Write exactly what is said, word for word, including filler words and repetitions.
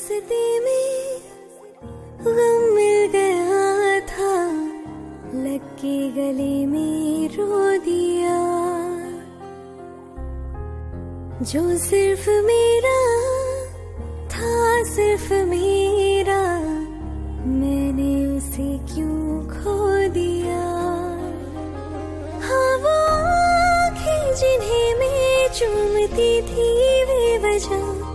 रास्ते में गम मिल गया था, लग के गले में रो दिया। जो सिर्फ मेरा था, सिर्फ मेरा, मैंने उसे क्यों खो दिया। हाँ वो आँखें जिन्हें मैं चूमती थी बेवजह,